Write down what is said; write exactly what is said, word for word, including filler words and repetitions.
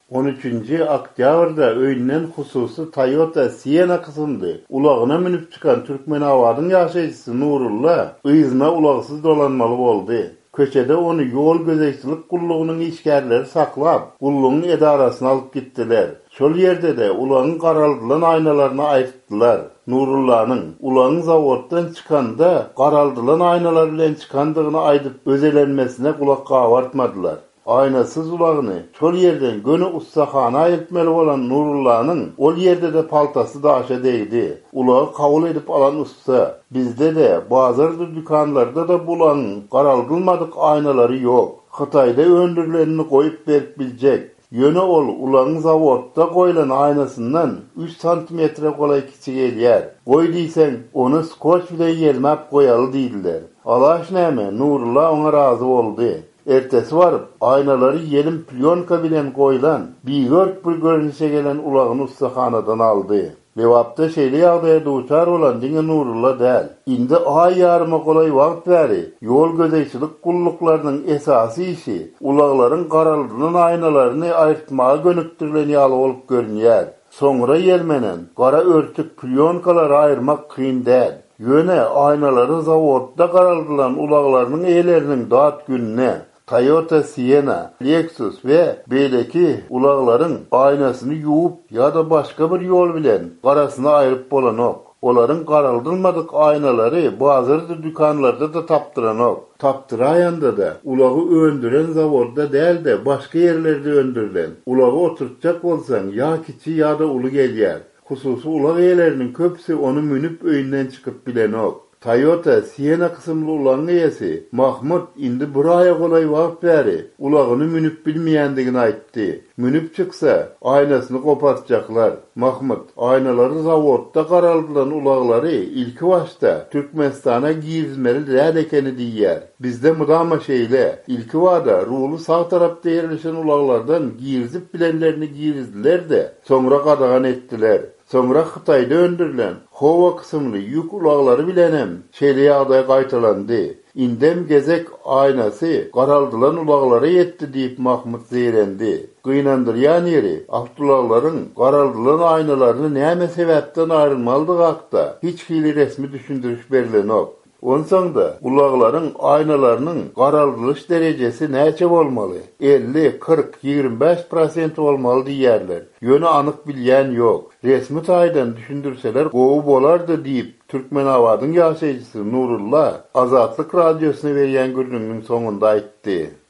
on üçinji oktýabrda öýünden hususy Toyota Sienna kysyndy. Ulağına minip çykan Türkmenawadyň ýaşaýjysy Nurulla yzyna ulagsyz dolanmaly boldy. Köçede onu yol gözekçilik gullugynyň işgärleri saklap, gullugyň edarasyna alyp gitdiler. Şol ýerde de ulagyň garaldylan aýnalaryny aýtdylar. Nurullanyň ulagyň zawoddan çykanda garaldylan aýnalar bilen çykandygyny aýdyp özelenmesine kulak gabartmadylar. Aynasyz ulagyny şol ýerden göni ustahana aýtmeli bolan Nurullanyň ol ýerde de paltasy daşa değdi. Ulagy kabul edip alan usta bizde de bazarda dükanlarda da bulan garaldylmadyk aýnalary ýok. Hytaýda öndürilenini goýup berip biljek. Ýöne ol ulagyň zawodda goýulan aýnasyndan üç santimetre golay kiçik elýär. Goý diýsen, onu skoç bilen ýelmäp goýaly diýdiler. Alaş näme? Nurulla oňa razy boldy. Ertesi varıp, aýnalary yelim plyonka bilen goýulan, biýgörk bir görünüşe gelen ulagyny ustahanadan aldy. Lewapda şeýle ýagdaýa duçar bolan diňe Nurulla däl. Indi ay ýaryma golay wagt bäri, ýol gözekçilik gulluklarynyň esasy işi, ulaglaryň garaldylan aýnalaryny aýrtmaga gönükdirilen ýaly bolup görünýär. Soňra ýelmenen gara örtük plyonkalary aýyrmak kyn däl. Ýöne aýnalary zawodda garaldylan ulaglarynyň eýleriniň dat gününe Toyota Sienna, Lexus we beýleki ulaglaryň aýnasyny ýuwup ýa-da başga bir ýol bilen garasyny aýryp bolanok. Olaryň garaldylmadyk aýnalary bazarda dükanlarda da tapdyranok. Tapdyraýanda da ulagy öndüren zawodda däl de başga ýerlerde öndürilen. Ulagy oturtjak bolsaň ýa kiçi ýa-da uly gelýär. Hususy ulag eýleriniň köpsi onu münüp öýünden çykyp bilenok. Toyota Sienna kısımlı ulagyň eýesi Mahmud indi bir aýa golay wagt bäri ulagyny münüp bilmeýändigini aýtdy. Münüp çyksa aýnasyny gopartjaklar. Mahmud aýnalary zawodda garaldylan ulaglary ilki başda Türkmenistana girizmeli däl ekeni diýýär. Bizde mudama şeýle ilki wada ruly sağ tarapda ýerleşen ulaglardan girizip bilenlerini girizdiler de soňra gadagan etdiler. Soňra Hytaýda öndürilen Howa kysymly ýük ulaglary bilenem şeýle ýagdaý gaýtalandy. Indem gezek aýnasy garaldylan ulaglary ýetdi diýip Mahmud zeýrendi. Gynandyrýan ýeri awtolaglaryň garaldylan aýnalaryny näme sebäpden aýrylmalydygy hakda hiç hili resmi düşündiriş berilenok. Onsoňda ulaglaryň aýnalarynyň garaldylyş derejesi näçe bolmaly? elli, kırk, ýigirme beş prosent bolmaly diýerler. Ýöne anyk bilýän ýok. Resmi taýdan düşündirseler gowy bolardy diýip Türkmenawadyň ýaşaýjysy Nurulla Azatlyk radiosyna berýän gürrüňiň soňunda aýtdy.